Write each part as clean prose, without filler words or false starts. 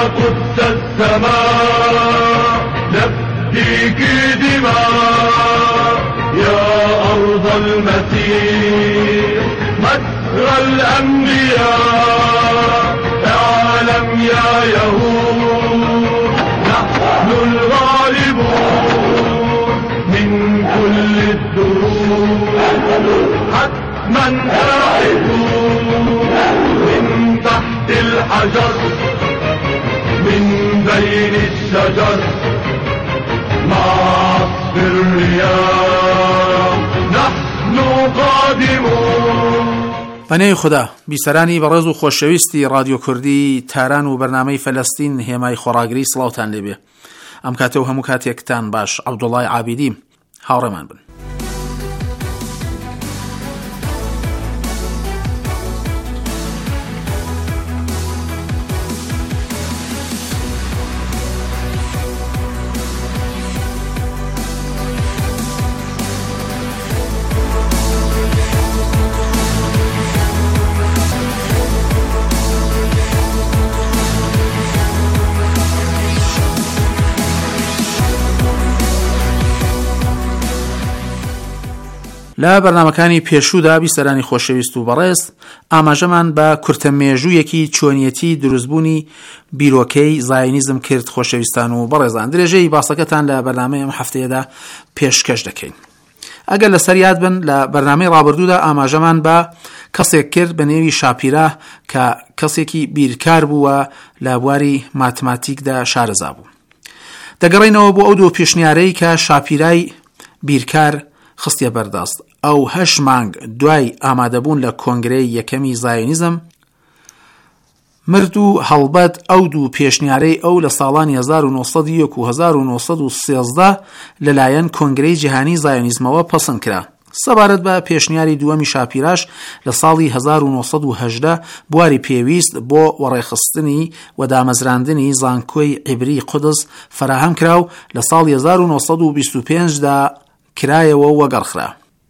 قدس السماء نفديك دماء يا أرض المسيح مصر الأنبياء اعلم يا يهود نحن الغالبون من كل الدروب حتما آحدون من تحت الحجر من بين الشجر مع عصف الرياح نحن قادمون. بەنێوی خوددا بیسەرانی بەڕێز و خۆشەویستی رادیۆ کوردی تاران و بەرنامەی فەلەستین هێمای خۆڕاگری سڵاوتان لێبێ. ئەم کاتە و هەموو کاتێکتان باش. عەبدوڵڵای عابیدی هاوڕێمان بن. لە بەرنامەکانی پێشوودا بیسەرانی خۆشەویست و بەڕێز ئاماژەمان بە کورتەمێژوویەکی چۆنیەتی دروستبوونی بیرۆکەی زایۆنیزم کرد. خۆشەویستان و بەڕێزان درێژەی باسەکەتان لە بەرنامەی ئەم هەفتەیەدا پێشکەش دەکەین. ئەگەر لەسەر یاد بن لە بەرنامەی ڕابردوودا ئاماژەمان بە کەسێک کرد بە نێوی شاپیرە کە کەسێکی بیرکار بووە لە بواری ماتماتیکدا شارەزا بوو. دەگەڕێنەوە بۆ ئەو دوو پێشنیارەی کە شاپیرای بیرکار خستیە بەردەست. ئەو 8 مانگ دوای ئامادەبوون لە کۆنگرەی یەکەمی زایۆنیزم مرد و هەڵبەت ئەو دوو پێشنیارەی ئەو لە ساڵانی 1901 و 1913 لەلایەن کۆنگرەی جیهانی زایۆنیزمەوە پەسەند کرا. سەبارەت بە پێشنیاری دووەمی شاپیراش لە ساڵی 1918 بواری پێویست بۆ وەڕێخستنی و دامەزراندنی زانکۆی عیبری قودس فراهەم کرا و لە ساڵی 1925دا کرایەوە وەگەڕخرا.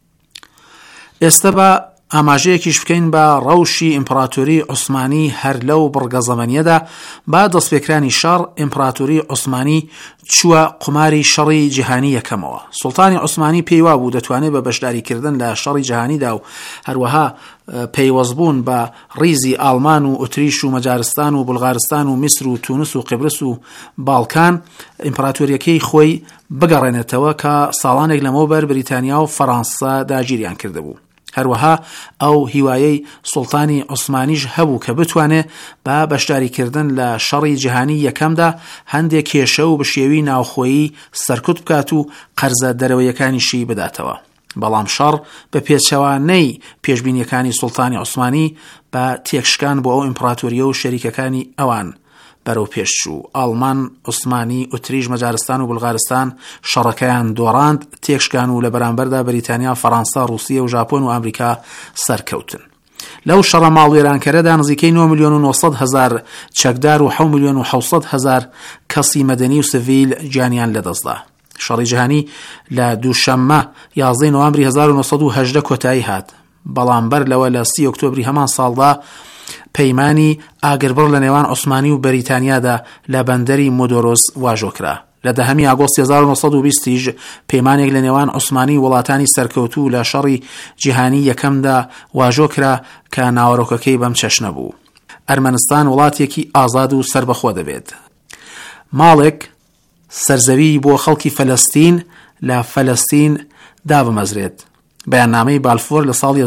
ئێستا بە ئاماژەیەکیش بکەین بە ڕەوشی ئیمپراتۆری عوسمانی هەر لەو بڕگە زەمەنیەدا با دەستپێکرانی شەڕ ئیمپراتۆری عوسمانی چووە قماری شەڕی جیهانی یەکەمەوە. سوڵتانی عوسمانی پێیوا بوو دەتوانێت بە بەشداریکردن لە شەڕی جیهانیدا و هەروەها پەیوەستبوون بە ڕیزی ئاڵمان و ئوتریش و مەجارستان و بولغارستان و میسر و تونس و قبرس و باڵکان ئیمپراتۆریەکەی خۆی بگەڕێنێتەوە کە ساڵانێک لەمەوبەر بریتانیا و فەڕەنسا داگیریان کردهبوو. هەروەها ئەو هیوایەی سوڵتانی عوسمانیش هەبوو کە بتوانێت بە بەشداریکردن لە شەڕی جیهانی یەکەمدا هەندێک کێشە و بشێوی ناوخۆیی سەرکوت بکات و قەرزە دەرەوەیەکانیشی بداتەوە. بەڵام شەڕ بە پێچەوانەی پێشبینیەکانی سوڵتانی عوسمانی بە تێکشکان بۆ ئەو ئیمپراتۆریە و شەریکەکانی ئەوان بەرەو پێشچوو. ئاڵمان، عوسمانی، ئوتریش، مەجارستان و بولغارستان شەڕەکەیان دۆڕاند، تێکشکان و لە بەرامبەردا بریتانیا، فەڕەنسا، رووسیە و ژاپۆن و ئەمریکا سەرکەوتن. لەو شەڕە ماڵوێرانکەرەدا نزیکەی 9,900,000 چەکدار و 7,700,000 کەسی مەدەنی و سڤیل گیانیان لەدەستدا. شەڕی جیهانی لە دووشەممە 11 نۆڤەمبری 1918 کۆتایی هات. بەڵام بەر لەوە لە 30 ئۆکتۆبری هەمان ساڵدا پەیمانی ئاگربڕ لە نێوان عوسمانی و بەریتانیادا لە بەندەری مۆدۆرۆس واژۆکرا. لە 10 ئاگۆستی 1920 پەیمانێک لە نێوان عوسمانی وڵاتانی سەرکەوتوو لە شەڕی جیهانی یەکەمدا واژۆکرا کە ناوەڕۆکەکەی بەم چەشنە بوو. ئەرمەنستان وڵاتێکی ئازاد و سربەخۆ دەبێت. ماڵێک سەرزەوی بۆ خەڵکی فەلەستین لە فەلەستین دابمەزرێت. بەیاننامەی بالفۆر لە ساڵی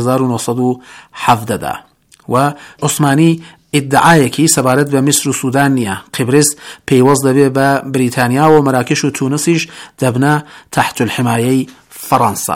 1970دا و عوسمانی ئیدعایەکی سەبارەت بە میسر و سوودان نییە. قبرس پەیوەست دەبێ بە بریتانیا و مەراکش و تونسیش دەبنە تحت الحمایەی فەڕەنسا.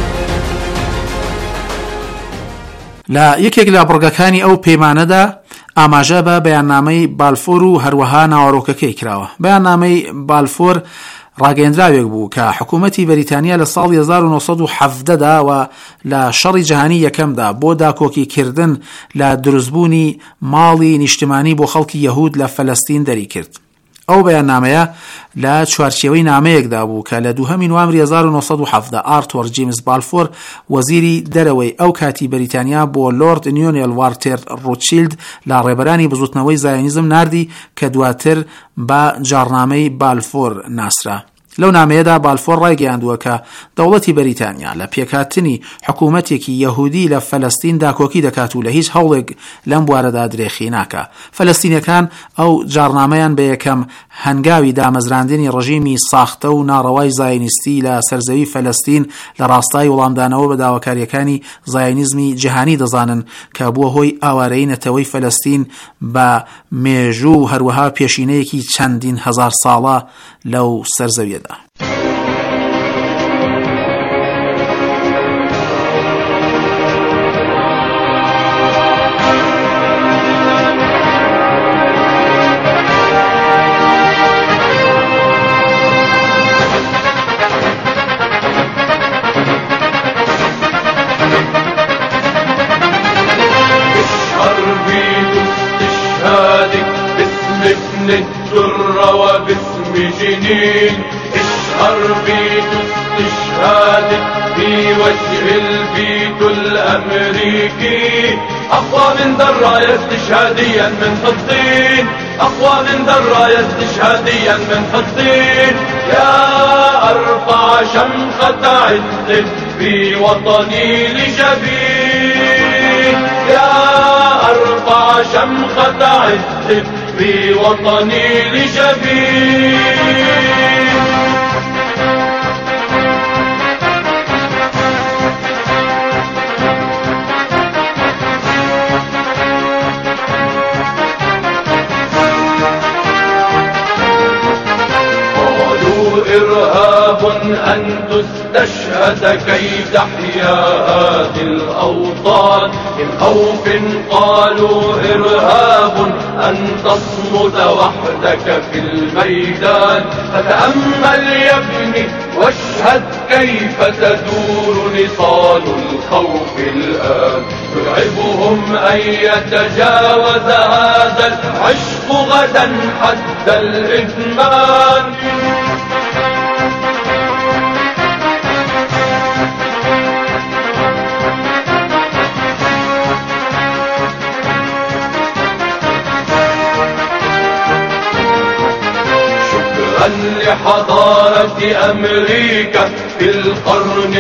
لە یەکێک لە بڕگەکانی ئەو پەیمانەدا ئاماژە بە بەیاننامەی بالفۆر و هەروەها ناوەڕۆکەکەی کراوە. بەیاننامەی بالفۆر ڕاگەیەندراوێک بوو کە حکوومەتی بەریتانیا لە ساڵی 1970دا و لە شەڕی جیهانی یەکەمدا بۆ داکۆکیکردن لە دروستبوونی ماڵی نیشتمانی بۆ خەڵکی یەهود لە فەلەستین دەری کرد. ئەو بەیاننامەیە لە چوارچێوەی نامەیەکدا بوو کە لە 2 نوامبری 1970 ئارتۆر جیمز بالفۆر وەزیری دەرەوەی ئەو کاتی بەریتانیا بۆ لۆرد نیۆنێل وارتر ڕۆچیلد لە ڕێبەرانی بزوتنەوەی زایۆنیزم ناردی کە دواتر بە جارنامەی بالفۆر ناسرا. لەو نامەیەدا بالفۆر ڕایگەیاندووە کە دەوڵەتی بەریتانیا لە پێکهاتنی حکوومەتێکی یەهودی لە فەلەستین داکۆکی دەکات و لە هیچ هەوڵێک لەم بوارەدا درێخی ناکە. فەلەستینیەکان ئەو جارنامەیان بە یەکەم هەنگاوی دامەزراندنی ڕژیمی ساختە و ناڕەوای زایۆنیستی لە سەرزەوی فەلەستین لە ڕاستای وەڵامدانەوە بە داواکاریەکانی زایۆنیزمی جیهانی دەزانن کە بووە هۆی ئاوارەی نەتەوەی فەلەستین بە مێژوو هەروەها پێشینەیەکی چەندین هەزار ساڵە لەو سەرزەویەدا. وباسم جنين اشهر بيت استشهادك في وجه البيت الأمريكي أقوى من دراية استشهاديا من حطين أقوى من دراية استشهاديا من حطين يا أرفع شمخة عز في وطني لجبين يا أرفع شمخة عز في وطني لجبين قالوا إرهاب أن تستشهد كي تحيا هذه الأوطان من خوف قالوا إرهاب أن تصمد وحدك في الميدان فتأمل يا ابني واشهد كيف تدور نصال الخوف الآن يرعبهم أن يتجاوز هذا العشق غدا حد الإدمان لحضارة أمريكا في القرن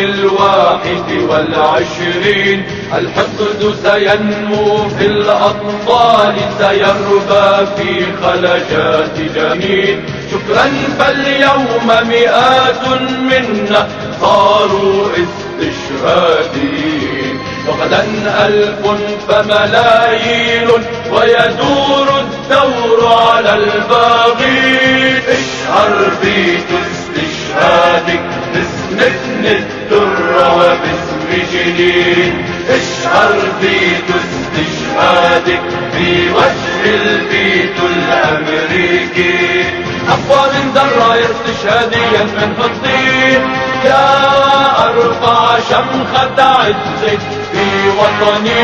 21 الحقد سينمو في الأطفال سيربى في خلجات جنين شكرا فاليوم مئات منا صاروا استشهاديين وغدا 1000 فملايين ويدور الدور على الباغين اشهر بيت استشهادك باسم ابن الدر وباسم جنين اشهر بيت استشهادك في وجه البيت الأمريكي أقوى من دراية استشهاديا من فلسطين يا أرفع شمخة عزك في وطني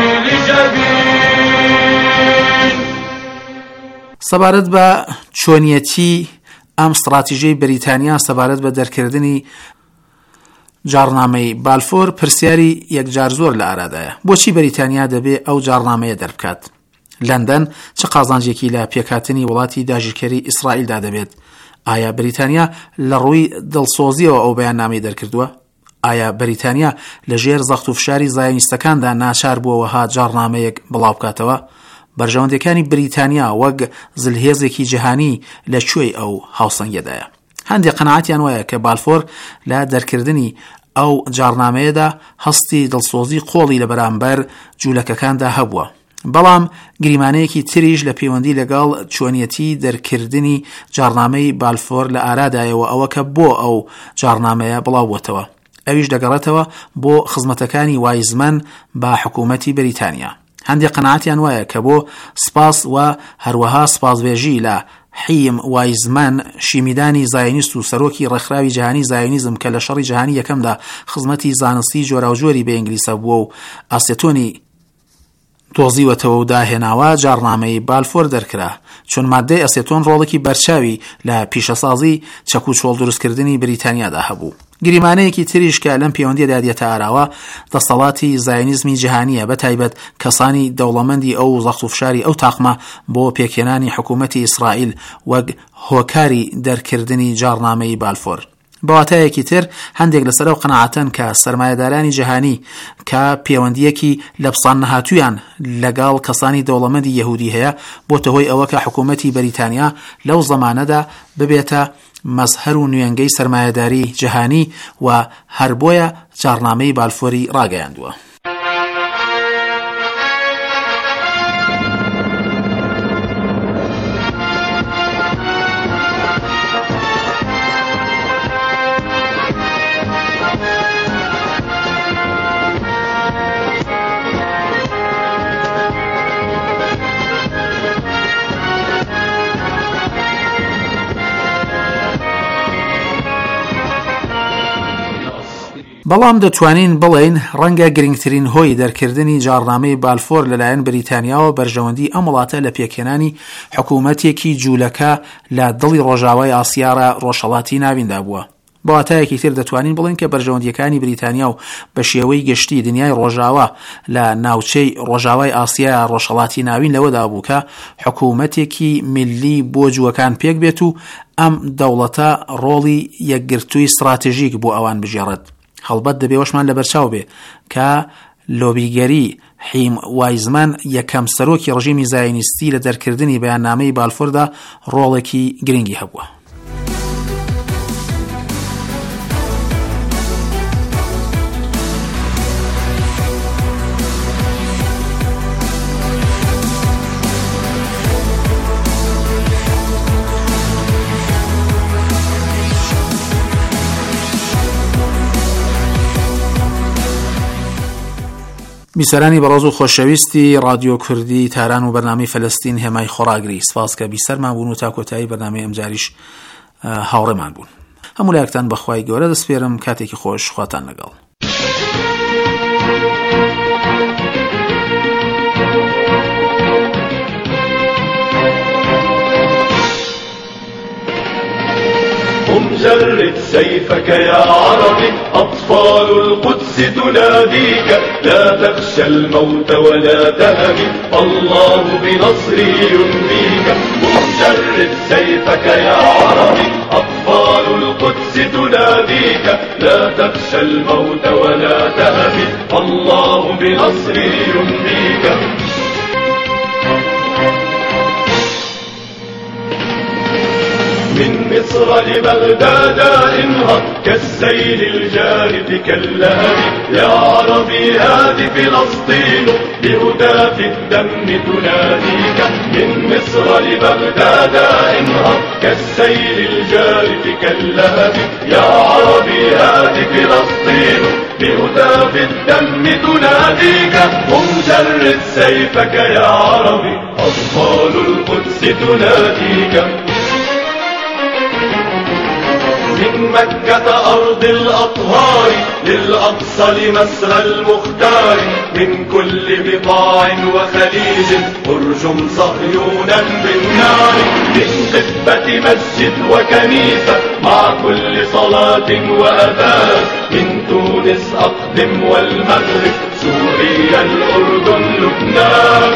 لجبين. سەبارەت بە چۆنیەتی ئەم استراتیژیەی بەریتانیا سەبارەت بە دەرکردنی جارنامەی بالفۆر پرسیاری یەکجار زۆر لە ئارادایە. بۆچی بەریتانیا دەبێ ئەو جارنامەیە دەربکات؟ لەندەن چه قازانجێکی لە پێکهاتنی وڵاتی داژیکەری ئیسرائیلدا دەبێت؟ ئایا بەریتانیا لە ڕووی دڵسۆزیەوە ئەو بەیاننامەی دەرکردووە؟ ئایا بەریتانیا لە ژێر زەخت و فشاری زایۆنیستەکاندا ناچار بووەوەها جارنامەیەک بڵاو بکاتەوە؟ بەرژەوەندەکانی بریتانیا وەک زلهێزێکی جیهانی لەکوێی ئەو هاوسەنگەدایە. هەندێک قەناعەتیان وایە کە بالفۆر لە دەرکردنی ئەو جارنامەیەدا هەستی دڵسۆزی قۆڵی لە بەرامبەر جوولەکەکاندا هەبووە. بەڵام گریمانەیەکی تریش لە پەیوەندی لەگەڵ چۆنیەتی دەرکردنی جارنامەی بالفۆر لە ئارادایەوە ئەوە کە بۆ ئەو جارنامەیە بڵاوبووەتەوە. ئەویش دەگەڕێتەوە بۆ خزمەتەکانی وایزمەن بە حکوومەتی بەریتانیا. هەندێک قەناعەتیان وایە کە بۆ سپاس و هەروەها سپاسبێژی لە حیم وایزمان شیمیدانی زایۆنیست و سەرۆکی ڕێکخراوی جیهانی زایۆنیزم کە لە شەڕی جیهانی یەکەمدا خزمەتی زانستی جۆراوجۆری بە ئینگلیسە بووە و ئاسێتۆنی دۆزیوەتەوە و داهێناوە جارنامەی بالفۆر دەرکرا چون مادەی ئەسێتۆن ڕۆڵێکی بەرچاوی لە پیشەسازی چەک و چۆڵ دروستکردنی بریتانیادا هەبوو. گریمانەیەکی تریش کە لەم پەیوەندیەدا دێتە ئاراوە دەسەڵاتی زایۆنیزمی جیهانیە بەتایبەت کەسانی دەوڵەمەندی ئەو زەخت و فشاری ئەو تاقمە بۆ پێکهێنانی حکوومەتی ئیسرائیل وەک هۆکاری دەرکردنی جارنامەی بالفۆر. بەواتایەکی تر هەندێک لەسەر ئەو قەناعەتن کە سەرمایەدارانی جیهانی کە پەیوەندیەکی لە پسان نەهاتوویان لەگەڵ کەسانی دەوڵەمەندی یەهودی هەیە بۆتە هۆی ئەوە کە حکوومەتی بەریتانیا لەو زەمانەدا ببێتە مەزهەر و نوێنگەی سەرمایەداری جیهانی و هەر بۆیە جارنامەی بالفۆری ڕاگەیاندووە. بەڵام دەتوانین بڵێن ڕەنگە گرنگترین هۆی دەرکردنی جارنامەی بالفۆر لەلایەن بریتانیاوە بەرژەوەندی ئەم وڵاتە لە پێکهێنانی حکوومەتێکی جوولەکە لە دڵی ڕۆژاوای ئاسیارە ڕۆژهەڵاتی ناویندا بووە. بەواتایەکی تر دەتوانین بڵێن کە بەرژەوەندیەکانی بریتانیا و بە شێوەی گشتی دنیای ڕۆژاوە لە ناوچەی ڕۆژاوای ئاسیا ڕۆژهەڵاتی ناوین لەوەدا بوو کە حکوومەتێکی میلی بۆ جووەکان پێک بێت و ئەم دەوڵەتە ڕۆڵی یەکگرتووی استراتیژیک بۆ ئەوان بژێڕێت. هەڵبەت دەبێ وەشمان لە بەرچاو بێ کە لۆبیگەری حیم وایزمان یەکەم سەرۆکی ڕژیمی زایۆنیستی لە دەرکردنی بەیاننامەی بالفۆردا ڕۆڵێکی گرنگی هەبووە. بیسەرانی بەڕۆز و خۆشەویستی رادیۆ کوردی تاران و بەرنامەی فەلەستین هێمای خۆراگری سپاس کە بیسەرمان بوون و تا کۆتایی بەرنامەی ئەمجاریش هاوڕێمان بوون. هەموو لایەکتان بەخوای گەورە دەسپێرم. کاتێکی خۆش، خواتان لەگەڵ. جرد سيفك يا عربي أطفال القدس تناديك لا تخشى الموت ولا تهب الله بنصره ينميك جرد سيفك يا عربي أطفال القدس تناديك لا تخشى الموت ولا تهب الله بنصره ينميك من مصر لبغداد انهض كالسيل الجارف كاللهب يا عربي هذه فلسطين بهداف الدم تناديك من مصر لبغداد انهض كالسيل الجارف كاللهب يا عربي هذه فلسطين بهتاف الدم تناديك قم جرد سيفك يا عربي أطفال القدس تناديك من مكة أرض الأطهار للأقصى لمسرى المختار من كل بقاع وخليج ارجم صهيونا بالنار من قبة مسجد وكنيسة مع كل صلاة وأذان من تونس أقدم والمغرب سوريا الأردن لبنان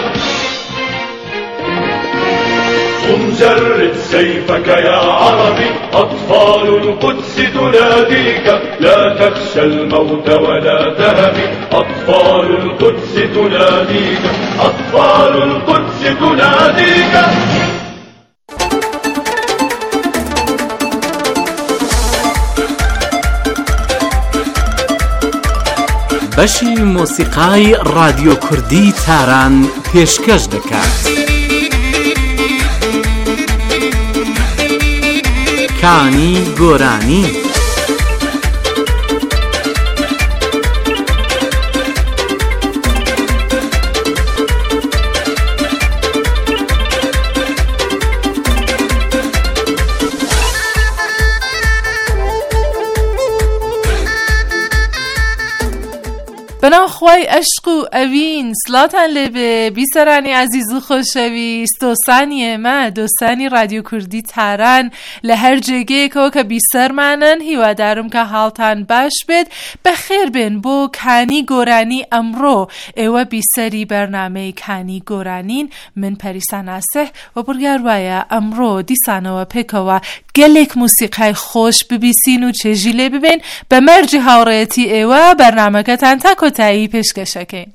قم جرد سيفك يا عربي أطفال القدس تناديك لا تخشى الموت ولا تهب أطفال القدس تناديك أطفال القدس تناديك بەشی مۆسیقای رادیۆ کوردی تاران پێشکەش دەکات. کانی گۆرانی خوای عشق و اوین سلاتن لبه بیسرانی عزیز و خوشویست دوستانی ما دوستانی رادیو کردی تران لهر جگه که بیسر منن هیوا دارم که حالتان باش بید بخیر بین بو کانی گورانی امرو ایوه بیسری برنامه کانی گورانین من پریسان اسه و برگر ویا امرو دیسانه و پکه و گلک موسیقی خوش ببیسین و چجیله ببین به مرج هاورایتی ایوه برنامه که تن تک و تایی پیشکشه کن.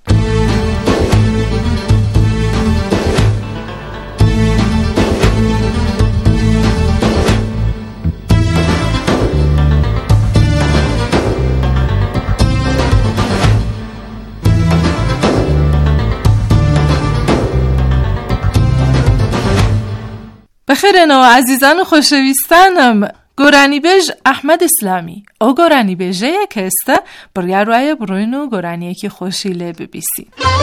بخیرن و عزیزان و خوشویستانم گورانی بیج احمد اسلامی او گورانی بیجه که استه برگر روی بروین و گورانی که خوشی لی ببیسی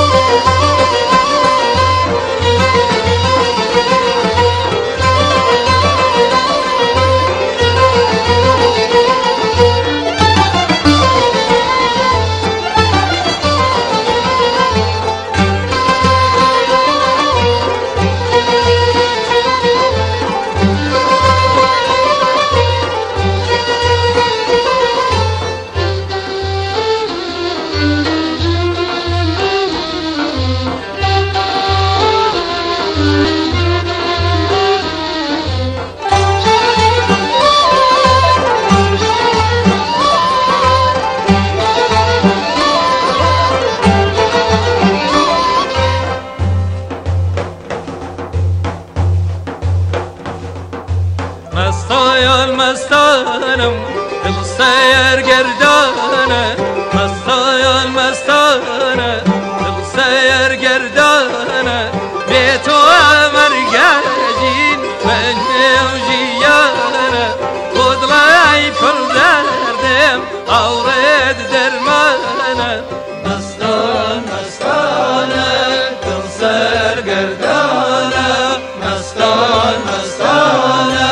مستانم دل سیر گردانه مستان مستانه دل سیر گردانه به تو مرگجین من نوجیانه خودلای پر دردم آورد درمانه مستان مستانه دل سیر گردانه مستان مستانه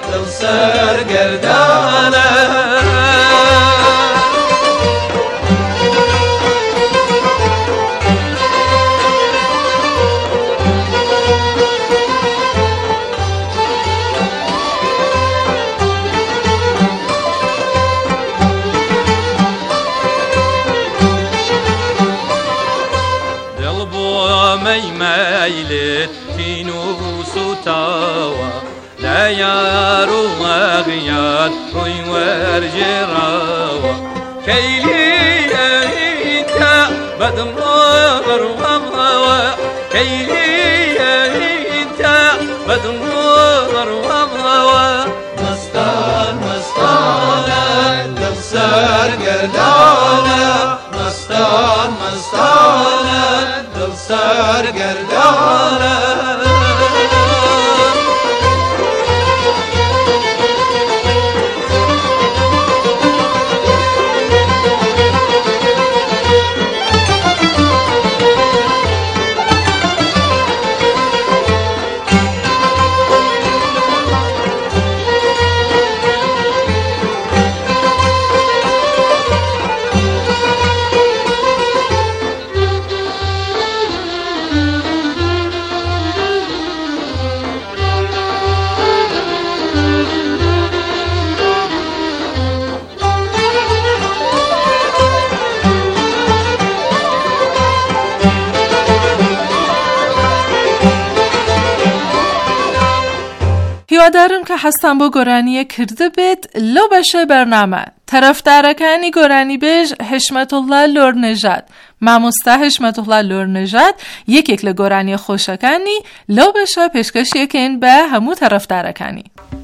سرگردانه دل بو میل تینوس و تاوا لا يارو أغياد روي ورجراوا كيلي أنت بدمر ومهوا كيلي أنت بدمر ومهوا مستان مستان دلسر قردانا مستان مستان دلسر قردانا دارم که هستم با گورانی کرده بید لو بشه برنامه طرفدارکانی گورانی بیج حشمت الله لور نژاد ماموستا حشمت الله لور نژاد یک لگورانی خوشکانی لو بشه پیشکش یکین به همو طرفدارکانی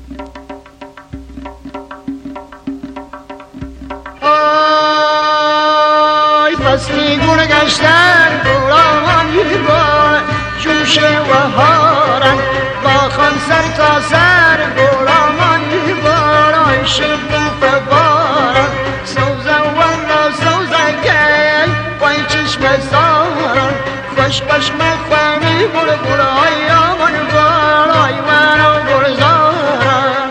آی فصلی گونه گشتن گورامان یبار جوشه و هارن با خان سر تا سر گورامان یبار آی شبو فبارن سوزن ورنا سوزن گل وای چشم سارن خوش خوش مفهمی گل گل آی آمان بار آی منو گل زارن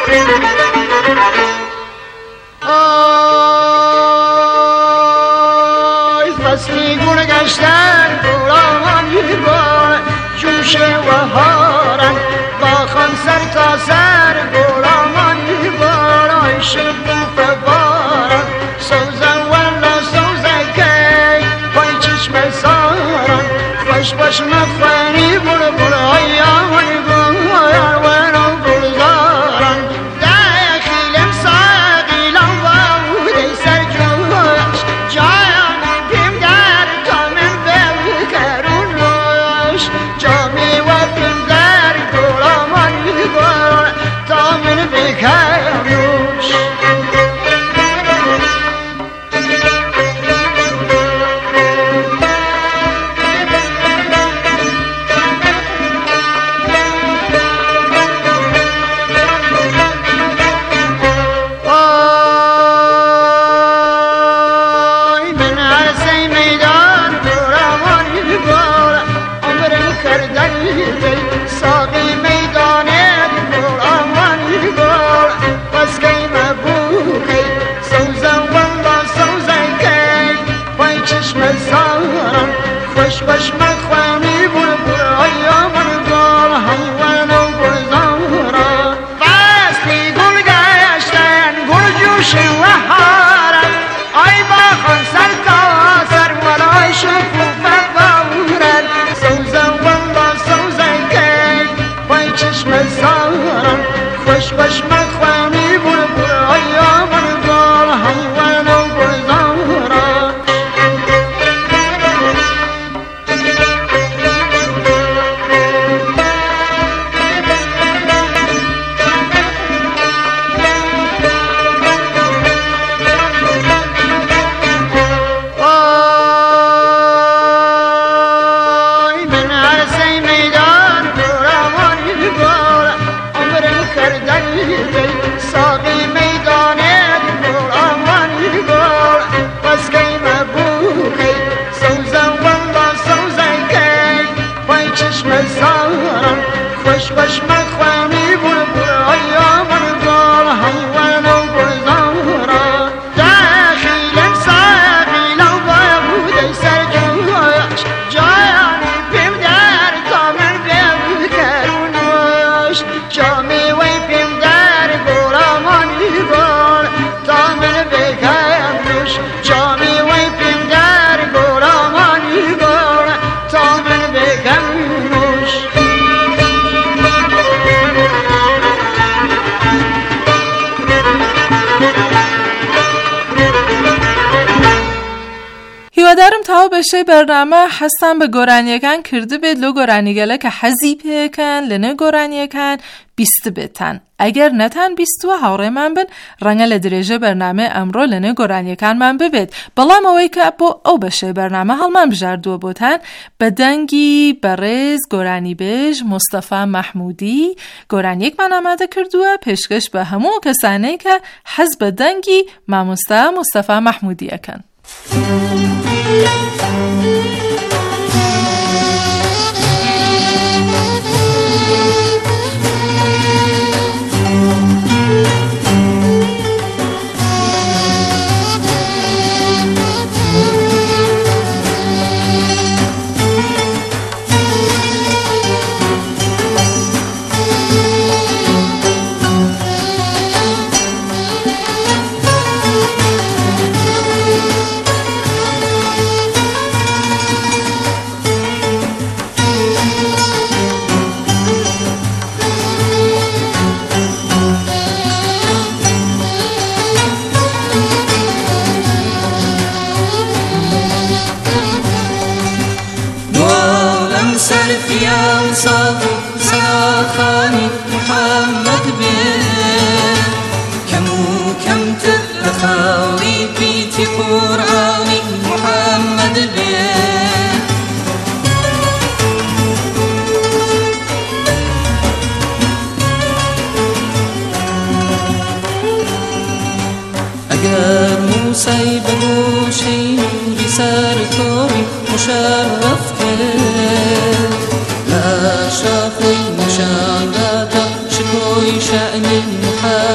آی فصلی گونه گشتن گلامانی بار جوش و هارن با خان سر تا سر گلامانی بار آی شکوف بارن سوزن ولا سوزن کی پای چشم سارن خوش باش مخوانی بول بول آیامانی بار ونو گلزارن داخلم ساقیلم وودی سر جوش جایم پیم در تامن بکرونوش جامی و پیم در گلامانی بار تامن بکرونوش خوش مخوانی بول بول آیامون بال حیوان و گلزارن فصلی گل گشتن گل جوش و هارن آی با خان سر تا سر ولای شکوف بورن سوزن ولا سوزن کی پای چشم سارن خوش مخوانی بول بول آیامون بال حیوان و گلزارن ساقی میدان گل آمانی گل بس کی مبوکی سوزن ولا سوزن کی پای چشم سارن خوش مخوانی بول بول آیامون گل حیوان و گلزارن داخلم ساقیلم وودی سر جوش جایم پیم در تامن بکرونوش جامی و پیم در گلامانی بار تامن بکرونوش جامی و پیم در گلامانی بار تامن بکرونوش هیوادارم تا بشه برنامه حسن به گۆرانیەکان کرده بێت لۆ گۆرانیگەلە کە حەزی پێکەن لەنێ گۆرانیەکان بیست بێتن ئەگەر نەتان بیستوە هاوڕێمان بن ڕەنگە لە درێژە بەرنامە ئەمڕۆ لەنێ گۆرانیەکانمان ببێت بەڵام ئەوەی کە بۆ ئەو بەشەی بەرنامە هەڵمان بژاردووە بۆتان بە دەنگی بەڕێز گۆرانیبێژ مستەفا مەحموودی گۆرانیەکمان ئامادە کردووە پێشکەش بە هەموو کەسانەی کە حەز بە دەنگی مامۆستا مستەفا مەحموودی ئەکەن. ساخاني محمد بيه كمو كم تخاوي بيتي قرآني محمد بيه اگر موسى بگوشی نوری سر توی مشرف کرد لا شافي مشاهدة شكوي شأن محمد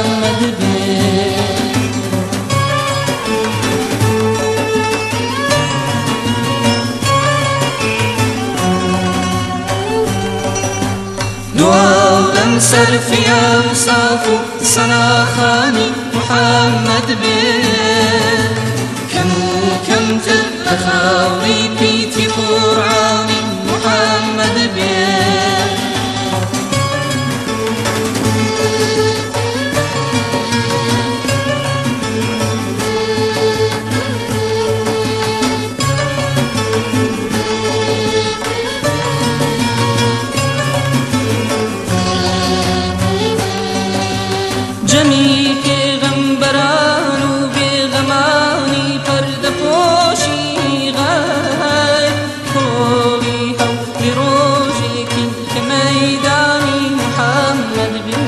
عالم سرفی اوصاف سناخانی محمد به كمو كم تبخاوي بيتي قرآني محمد به جميع پیغمبران و بیغمانی پرده پوشی غای کولی هم بروجی که میدانی محمد به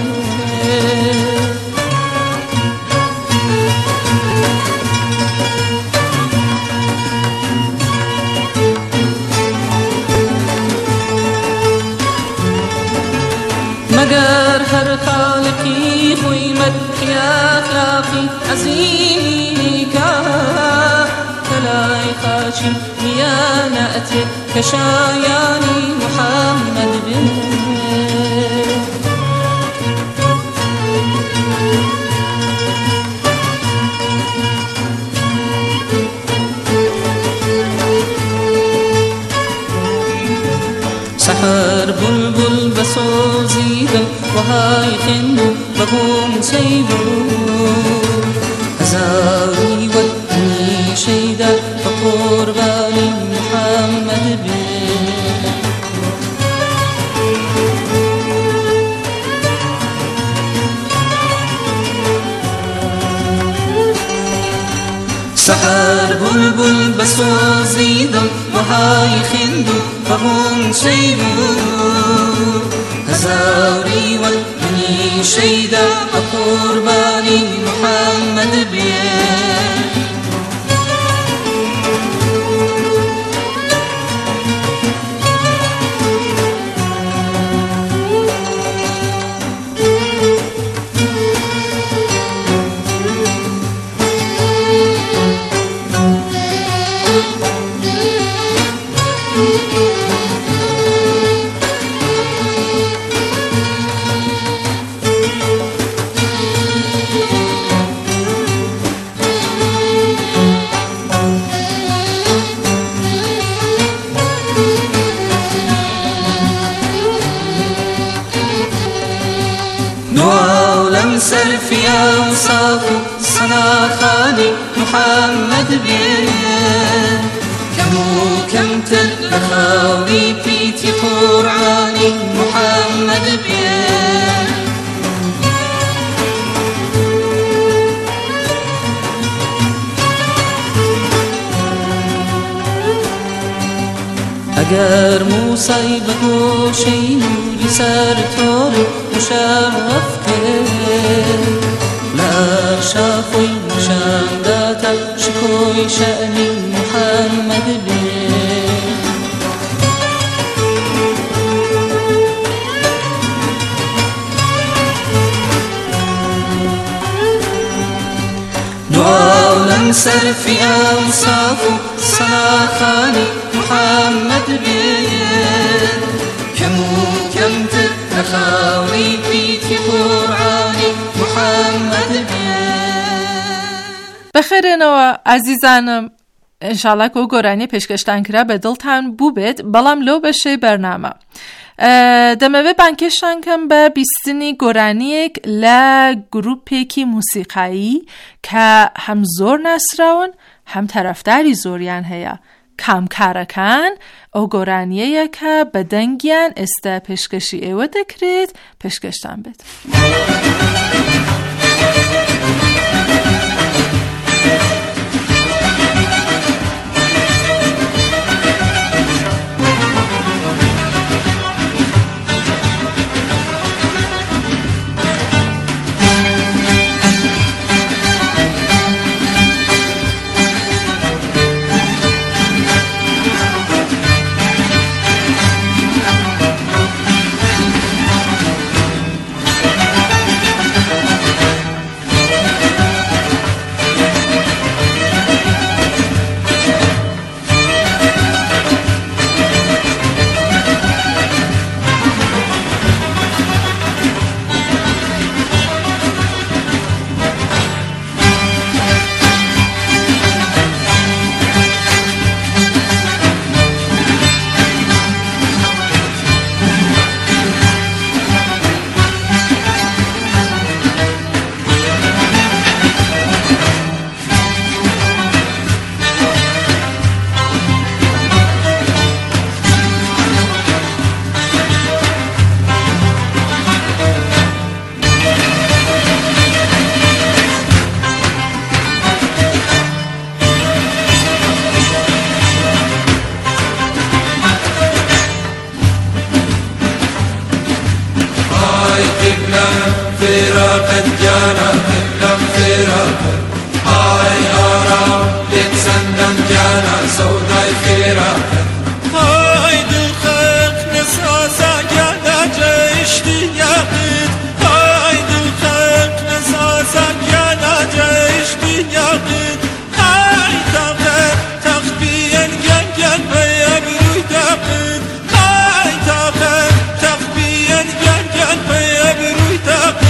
مگر هر خالقی خوی مدحی اخلاقی عظیمی که کلای خاشی میانت کشایانی محمد به سحر بلبل بسوزیدم و های خندو بگم سیبو هزاری و دنی شیده و قربانی محمد به سحر بلبل بسوزیدم و های خندو بگم سیبو هزاری و دنی شیده و قربانی محمد به عالم سرفی اوصاف سناخانی محمد به كمو كم تبخاوي بيتي قرآني محمد به اگر موسی بگوشی نوری سر توری مشرف کرد لغشا خوی مشانداتا شکوی شأنی محمد به دو عالم سرفی اوصاف سناخانی محمد به كمو كم تبخاوي بيتي قرآني محمد به بخێرێنەوە ئازیزانم ئینشاڵڵا کە گۆرانی پێشکەشتان کرا بە دڵتان بوو بێت بەڵام لەو بەشەی بەرنامە دەمەوێت بانکێشان کەم بە بیستنی گۆرانیەک لە گروپێکی موسیقایی کە هەم زۆر ناسراون هەم تەرەفداری زۆریان هەیە کامکارەکان ئەو گۆرانیەیە کە بە دەنگیان ئێستا پێشکەشی ئێوە دەکرێت پێشکەشتان بێت. قبلة فراقت جانا قبلة فراقت هاي آرام لتسندم جانا سوداي فراقت هاي دلخق نساسا جانا جيشتي ياقت هاي دلخق نساسا جانا جيشتي ياقت هاي تاقت تخبين جنجن بيبروي تاقت هاي تاقت تخبين جنجن بيبروي تاقت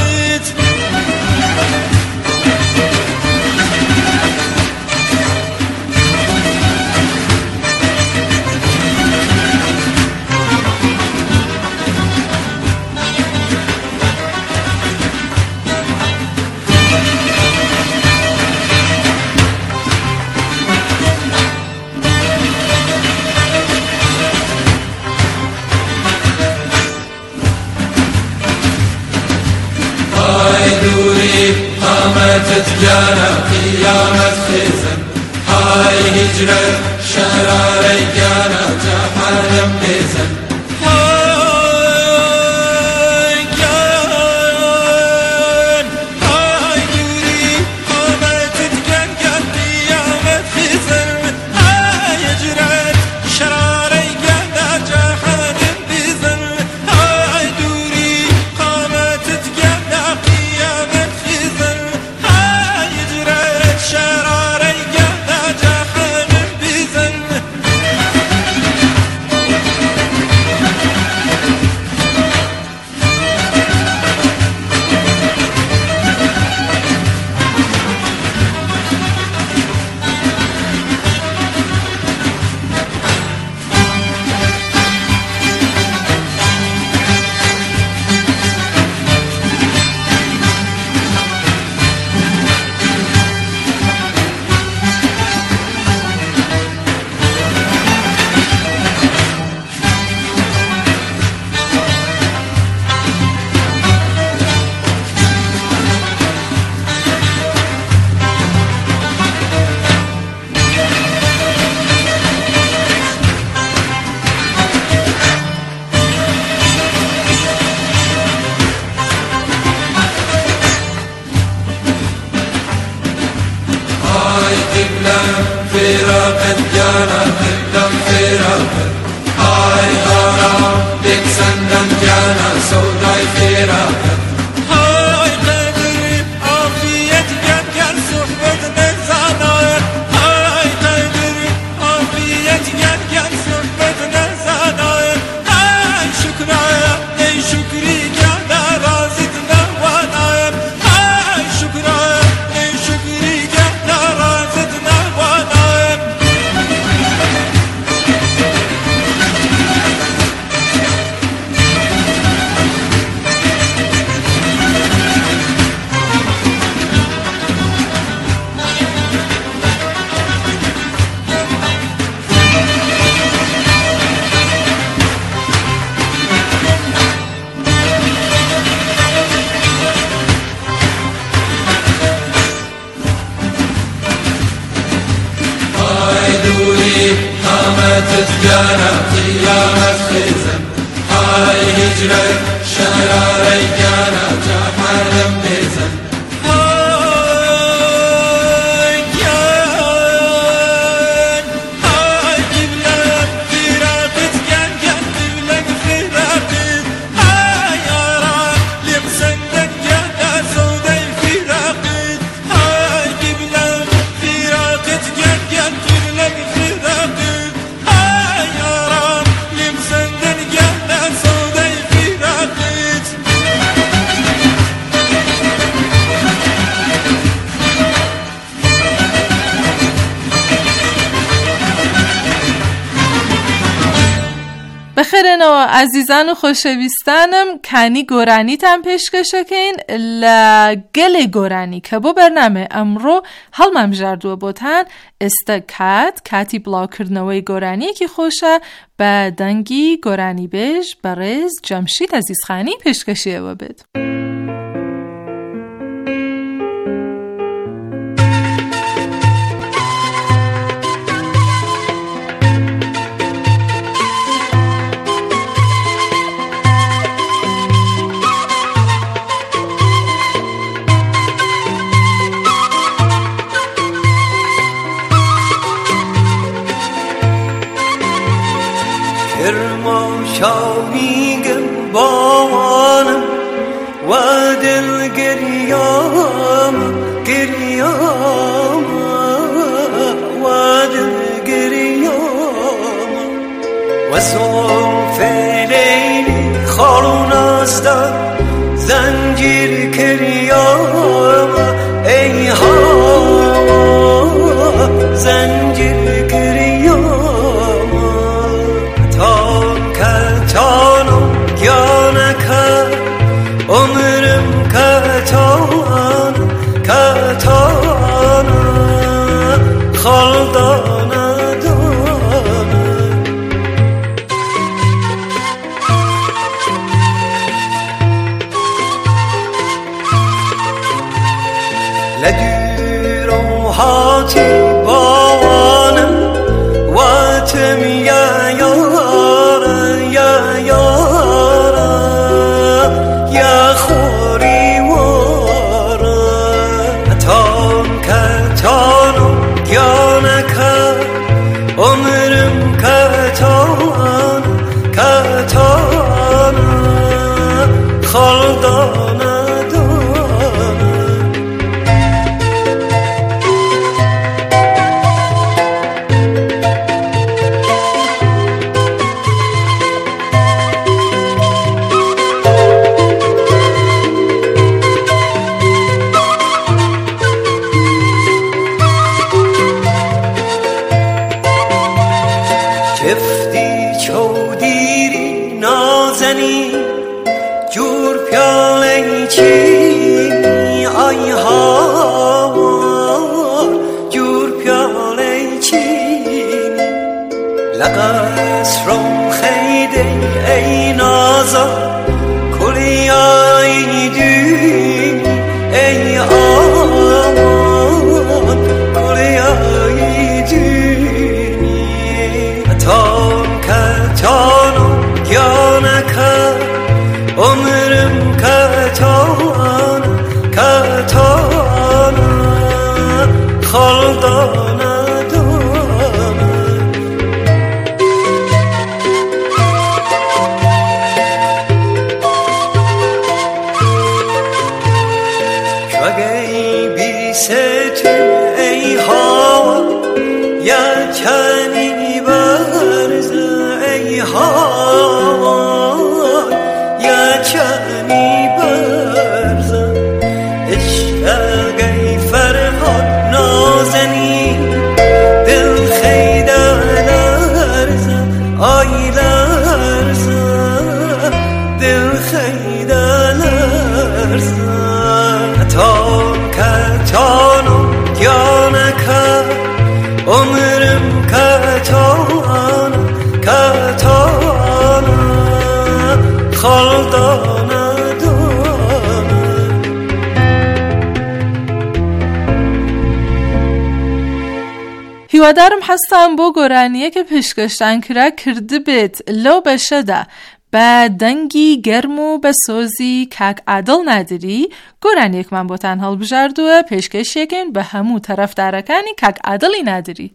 قامت جانا قيامة خزن هاي هجرة شراري جانا جحالم بزن هاي جان هاي دوري قامت جان قيامة خزن هاي هجرة شراري جانا جحالم بزن هاي دوري قامت جانا قيامة خزن شراري جانا جحالم بزن فراقت جانا قدم فراقت هاي آرام لتسندم جانا سوداي فراقت هاي قدر عافية جنجل صحبة نزانات هاي قدر عافية جنجل صحبة نزانات هاي شكرا اي شكري جانا رازقنا ونايم هاي شكرا اي شكري جانا رازقنا ونايم قامت جانا قيامة خزن هاي هجرة شراري جانا جحالم بزن هاي جان هاي قبلة فراقت جان قبلة فراقت هاي آرام لمسندن جانا سوداي فراقت هاي قبلة فراقت جان قبلة فراقت هاي آرام لمسندن جانا سوداي فراقت بخیرنەوە ئازیزان و خۆشەویستانم کانی گۆرانیتان پێشکەشەکەین لە گەلێ گۆرانی کە بۆ بەرنامە ئەمڕۆ هەڵمامژاردووە بۆتان ئێستا کاتی بڵاوکردنەوەی گۆرانیەکی خۆشە بە دەنگی گۆرانی بێژ بەڕێز جەمشید عەزیزخانی پێشکەشیەوە بێت. گریاما و دل گریاما و زلف لیلی خارون از در زنجیر کریاما ای هوا زنجیر کریاما تان کتانم گیانکر عمرم کتان کتان خالدان دان لدورم هاتی بانم و تم یا یارا یا یارا یا خوری وارا تان کتانم گیانکر عمرم کتان کتان خالدان جفتی چودیری نازنی جور پیاله چینی آی هوا جور پیاله چینی لقص روم خیده ای نازا کلی آی دونی ای آمان کلی آی دونی تان کتانم گیانکر عمرم کتان کتان خالدان دان کگی بی ستون ای هوا یا چنی برز ای هوا یا چنی برز عشق ای فرهاد نازنی دل خیده لرز آی لرز دل خیده لرز تان کتانم گیانکر عمرم کتان کتان خالدان دان هیوادارم هەستان بۆ گۆرانیەکە پێشکەشتان کرا کردی بێت لەو بەشەدا بە دەنگی گەرم و بە سۆزی کاک عادڵ نادری گۆرانیەکمان بۆتان هەڵبژاردووە پێشکەشێکن بە هەموو تەرەفدارەکانی کاک عادڵی نادری.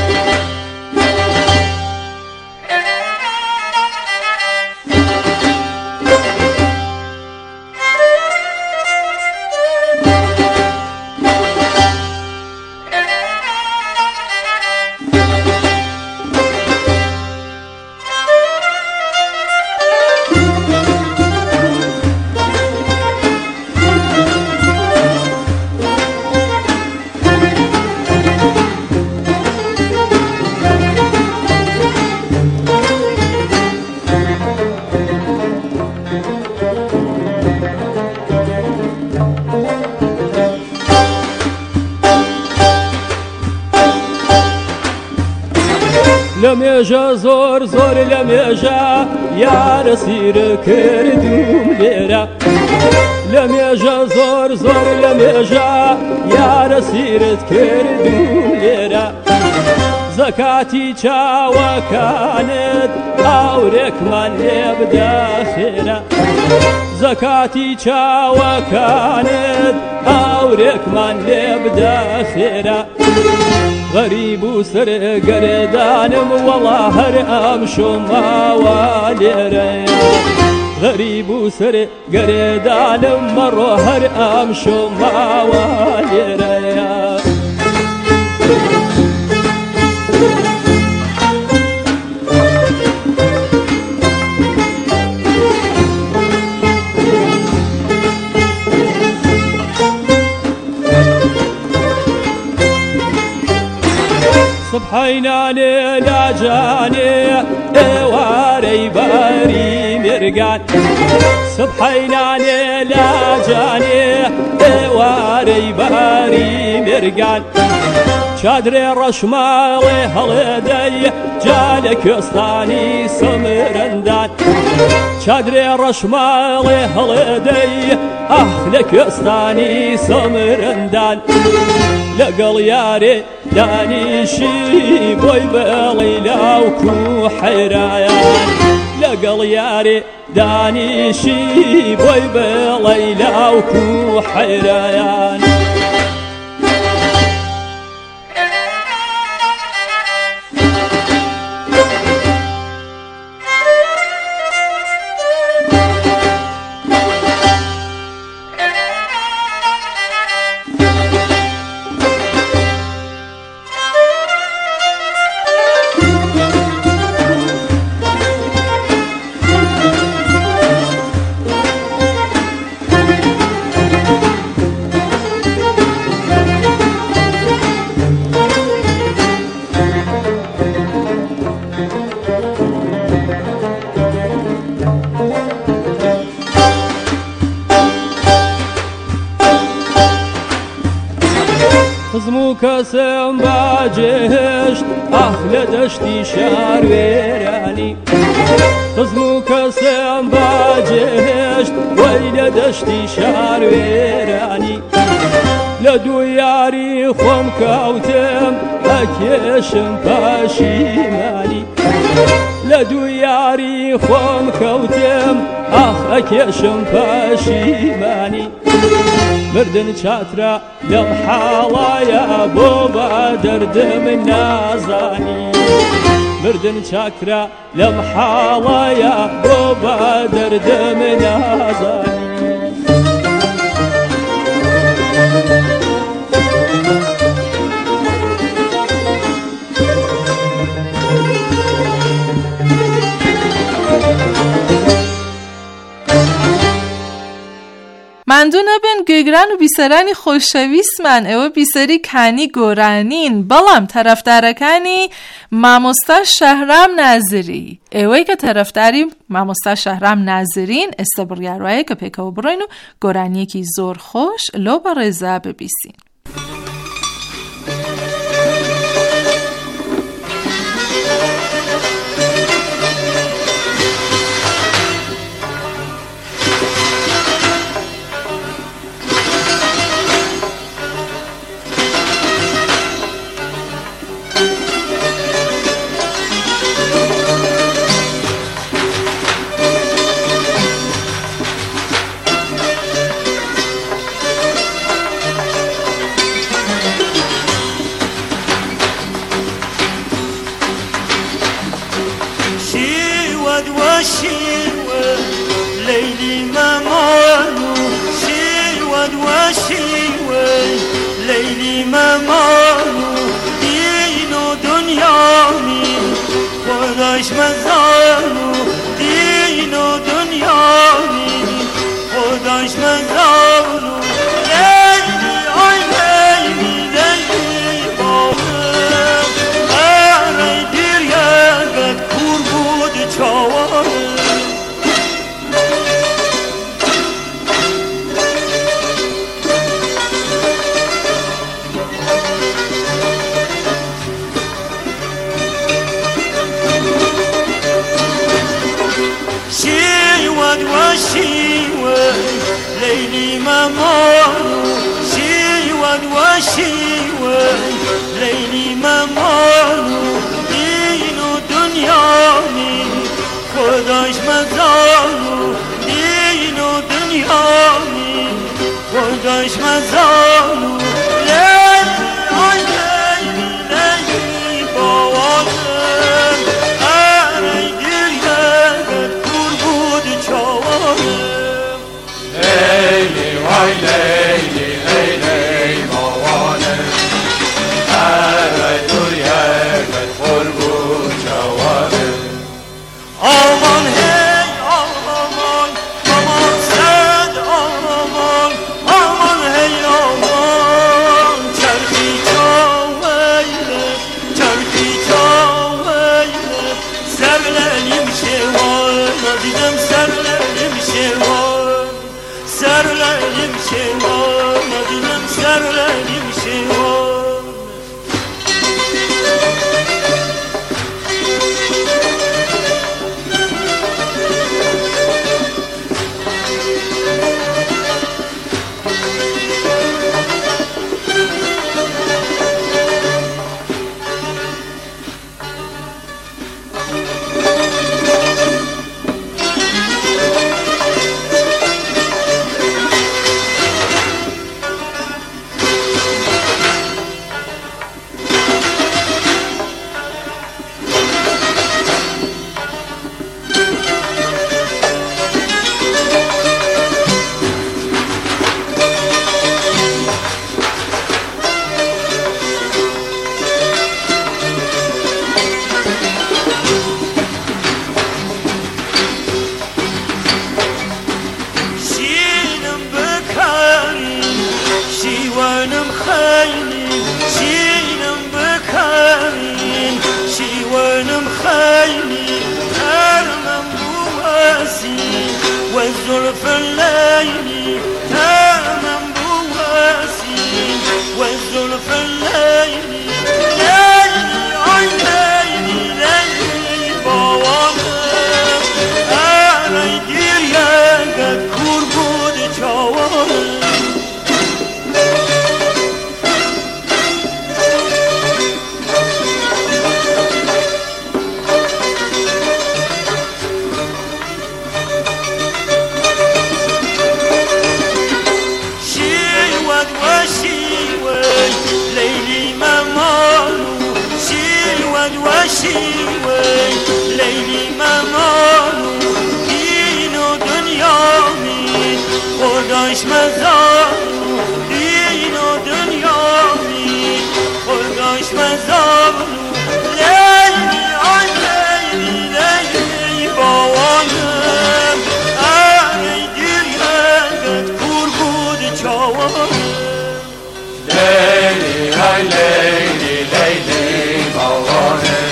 لمێژە زۆر زۆر لەمێژە یارە سیرە کردوم لێرە لمێژە زۆر زۆر لەمێژە یارە سیرت کردوم لێرە زەکاتی چاوەکانت ئاورێکمان لێ بدە خێرە زەکاتی چاوەکانت ئاورێکمان لێ بدە خێرە غەریب و سەرگەردانم وەڵا هەر ئەم شۆماوە لێرە غەریب و سەرێ گەرێدانم مەڕۆ هەر ئەم شۆماوە لێرەیە سبحینانێ لاجانێ ئێوارەی باری مێرگان سبحینانێ لاجانێ ئێوارەی باری مێرگان چادرێ ڕەشماڵێ هەڵێدەی جا لە کوێستانی سەمرەندان چادرێ ڕەشماڵێ هەڵێدەی ئەح لە کوێستانی سەمرەندان لەگەڵ یارێ دانیشی بۆی بەڵی لاوکو حەیرایان لەگەڵ یارێ دانیشی بۆی بەڵی لاوکو حەیرایان خزم و کەسم باجێهێشت ئاخ لە دەشتی شارێرانی خزم و کەسم باجێهێشت وەی لە دەشتی شارێرانی لە دوو یاری خۆم کەوتم ئەکێشم پەشیمانی لە دوو یاری خۆم کەوتم ئاخ ئەکێشم پەشیمانی مردن چاترا لەم حاڵایە بۆ بە دەردم نازانی مردن چاکرا لەم حاڵایە بۆ بە دەردم نازانی ماندوو نەبن گوێگران و بیسەرانی خۆشەویستمان ئێوە بیسەری کانی گۆرانین بەڵام تەرەفدارەکانی مامۆستا شەهرام نازری ئێوەی کە تەرەفداری مامۆستا شەهرام نازرین ئێستا بڕیاروایە کە پێکەوە بڕۆین و گۆرانیەکی زۆر خۆش لۆ بە ڕێزا ببیسین. لیلی ممانو دین و دنیامی خودش مزانو دین و دنیامی خودش مزانو لیلی آی لیلی لیلی باغم ای دیر یکت کور بود چاوانم لیلی ممانو شیوان و شیوان لیلی ممانو دین و دنیامی خودش مزانو دین و دنیامی خودش مزانو لیلی آی لیلی لیلی باوازم ای دیر یکت کور بود چاوان های لیلی لیلی موانه اره دوریگت قربون جوانه آمان هی آمان آمان صد آمان آمان هی آمان چرخی چاویله چرخی چاویله سرلیم شوان دیدم سرلیم شوان سرلیم شوان دیدم سرلیم شوان والزلف الليل تمام بواسي والزلف الليل ليلي عن ليلي ليلي بوانا أنا يدير يا قد كربود جوانا وشیوی لیلی ممانو دین و دنیا می خداش مزارو دین و دنیا می خداش مزارو لیلی آی لیلی لیلی باوانم ای دیگرد کور بود چاوانم لیلی ای لیلی لیلی باوانم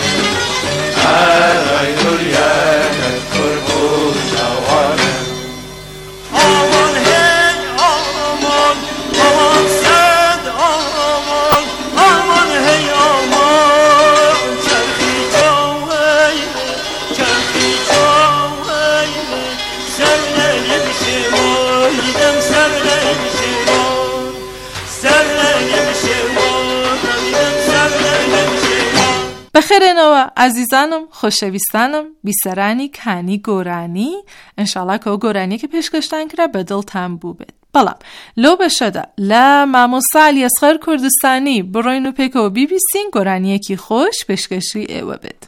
ای دوریگت قربون جوانم آمان هی آمان آمان صد آمان آمان هی آمان چرخی چاویله چرخی چاویله سرلیم شوان دیدم سرلیم شوان سرلیم شوان دیدم سرلیم شوان. بخێرێنەوە ئازیزانم خۆشەویستانم بیسەرانی کانی گۆرانی ئینشاڵا کە ئەو گۆرانیەکە پێشکەشتان کرا بە دڵتان بوو بێت. بەڵام لەو بەشەدا لە مامۆستا ئەلیەسغەر کوردستانی بڕۆین و پێکەوە بیبیستین گۆرانیەکی خۆش پێشکەشی ئێوە بێت.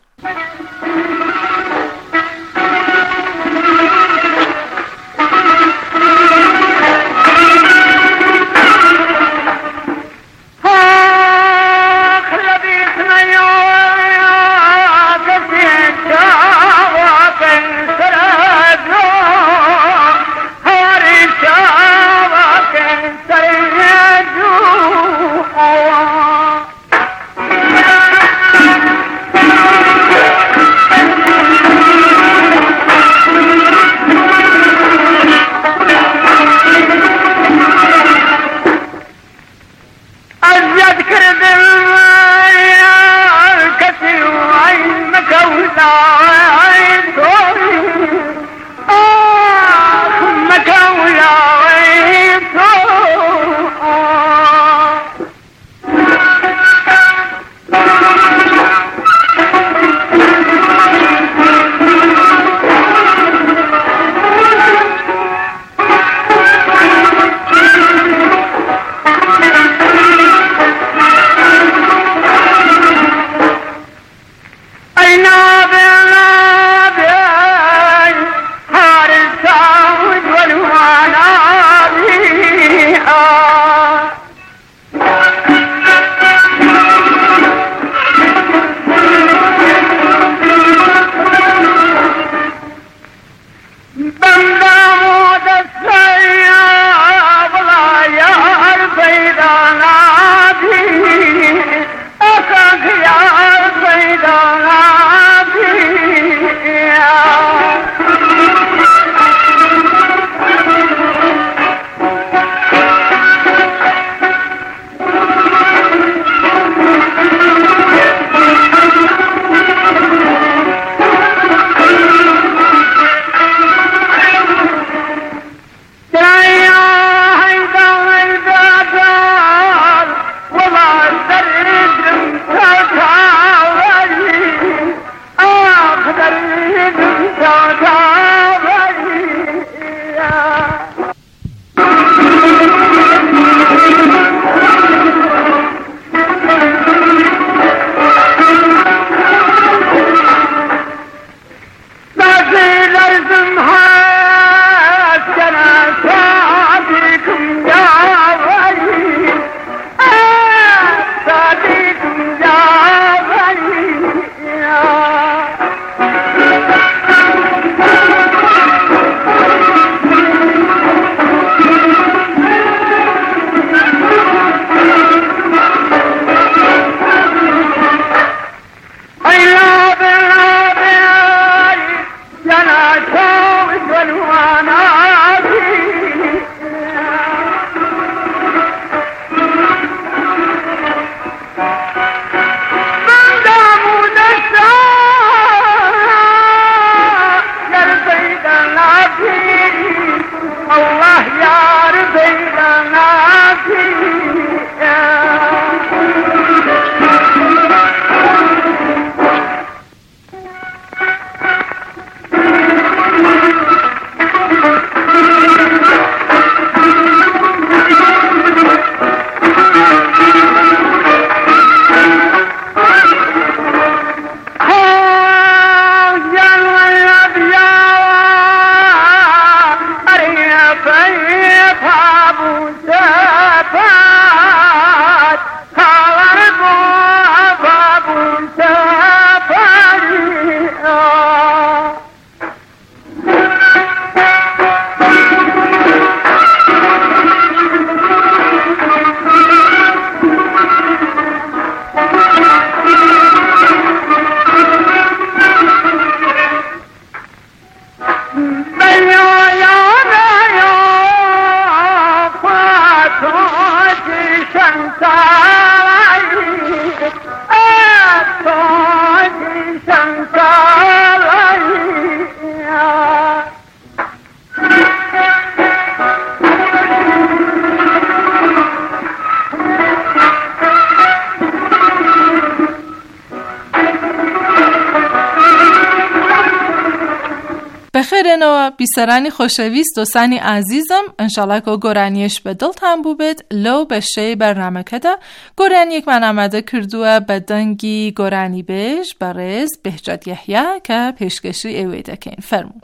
بخیرنەوە بیسەرانی خۆشەویست دۆستانی عزیزم، ئەنشەڵا کە گۆرانیەش بە دڵتان بووبێت لەو بەشەی بەرنامەکەدا. گۆرانیەکمان ئامادە کردووە بە دەنگی گۆرانی بێژ بەڕێز بێهجەت یەحیا کە پێشکەشی ئێوەی دەکەین. فەرموو.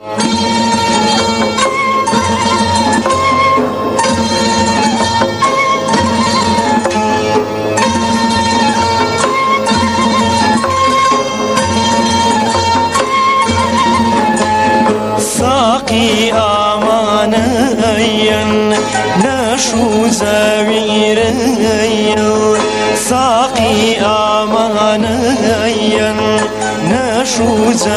ساقي آمانيا نشو زويريا ساقي آمانيا نشو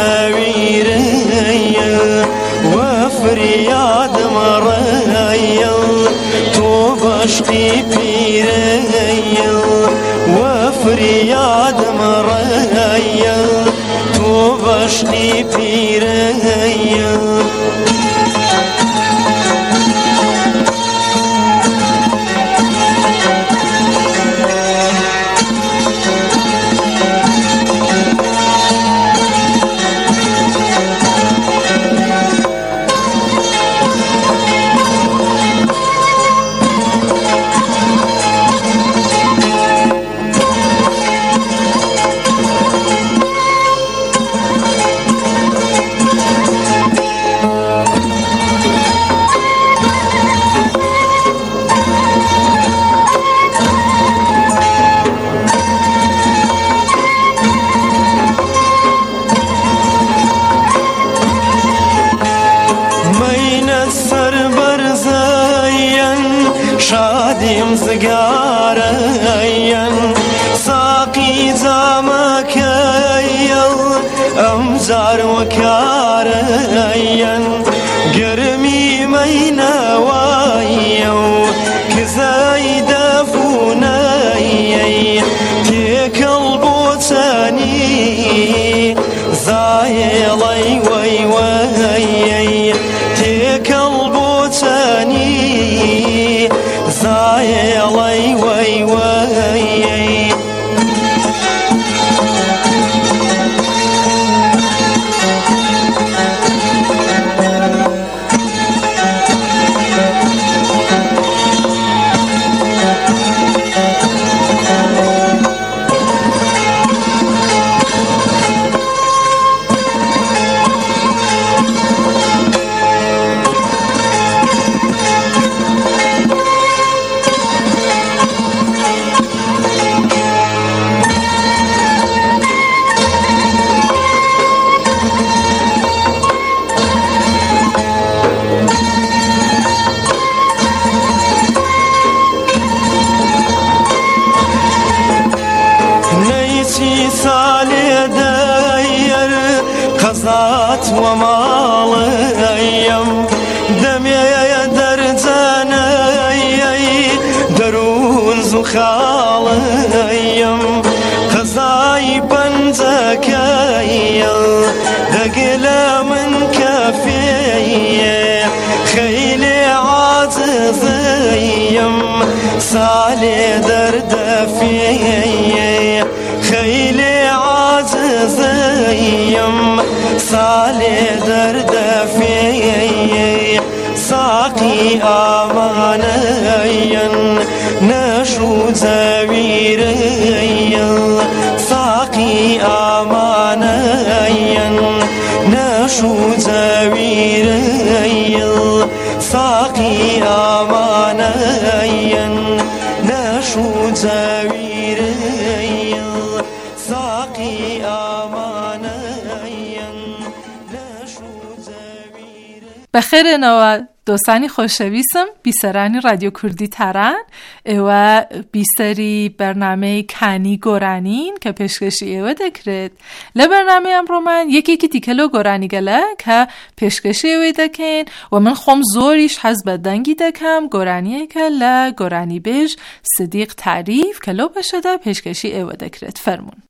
زويريا وفرياد مريا تو بشقي بيريا وفرياد مريا تو بشقي بيريا شادیم زگارین ساقی زامکیل امزار وکارین گرمی مینوایو کزای دفونایی تیکل بوتانی زایلی وی وی تیکل بوتانی زایلی وی وی قزات وماليم دمي درجاني درون زخاليم قزاي بنزكاي دقل من كفي خيلي عزيزيم سالي دردفي خيلي عزيزيم سالي دردفي ساقي آمانيا نشو زويريا ساقي آمانيا نشو زويريا ساقي آمانيا نشو زويريا ساقي آمانيا بەخێرێنەوە دوستانی خۆشەویستم بیسەرانی رادیۆ کوردی تاران ئێوە بیسەری بەرنامەی کانی گۆرانین کە پێشکەشی ئێوە دەکرێت لە بەرنامەی ئەمڕۆمان یەکێکی دیکە لەو گۆرانیگەلە کە پێشکەشی ئێوەی دەکەین و من خۆم زۆریش حەز بە دەنگی دەکەم گۆرانیەکە لە گۆرانی بێژ سدیق تاریف کە لەو بەشەدا پێشکەشی ئێوە دەکرێت فەرمون.